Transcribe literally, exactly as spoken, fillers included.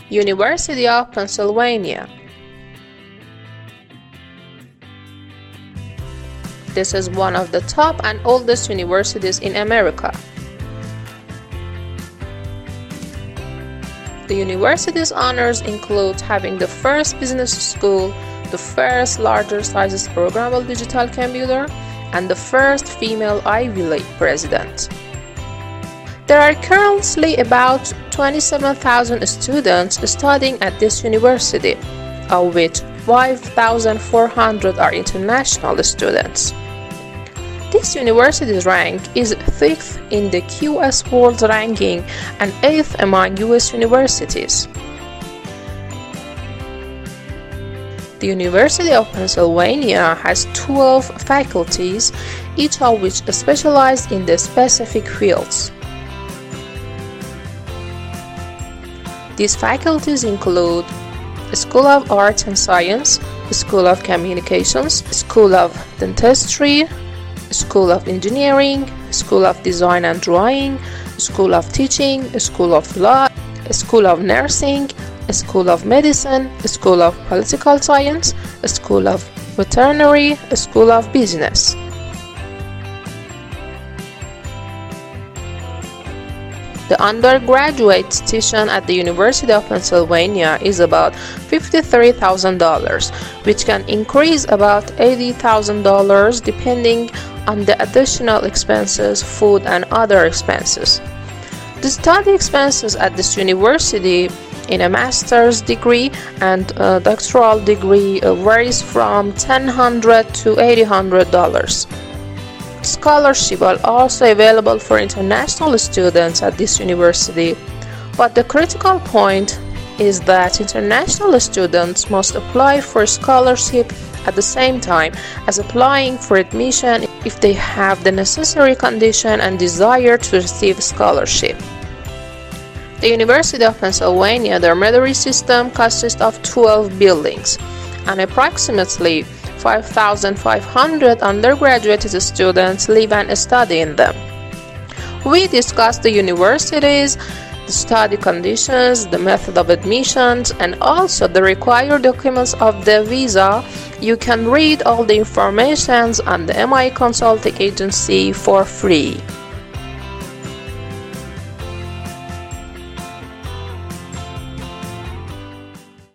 University of Pennsylvania. This is one of the top and oldest universities in America. The university's honors include having the first business school, the first larger sizes programmable digital computer, and the first female Ivy League president. There are currently about twenty-seven thousand students studying at this university, of which five thousand four hundred are international students. This university's rank is fifth in the Q S World Ranking and eighth among U S universities. The University of Pennsylvania has twelve faculties, each of which specialize in the specific fields. These faculties include School of Arts and Science, School of Communications, School of Dentistry, School of Engineering, School of Design and Drawing, School of Teaching, School of Law, School of Nursing, School of Medicine, School of Political Science, School of Veterinary, School of Business. The undergraduate tuition at the University of Pennsylvania is about fifty-three thousand dollars, which can increase about eighty thousand dollars depending on the additional expenses, food, and other expenses. The study expenses at this university in a master's degree and a doctoral degree uh, varies from ten hundred dollars to eight hundred dollars. Scholarships are also available for international students at this university, but the critical point is that international students must apply for scholarship at the same time as applying for admission if they have the necessary condition and desire to receive scholarship. The University of Pennsylvania dormitory system consists of twelve buildings, and approximately five thousand five hundred undergraduate students live and study in them. We discussed the universities, the study conditions, the method of admissions, and also the required documents of the visa. You can read all the information on the M I Consulting Agency for free.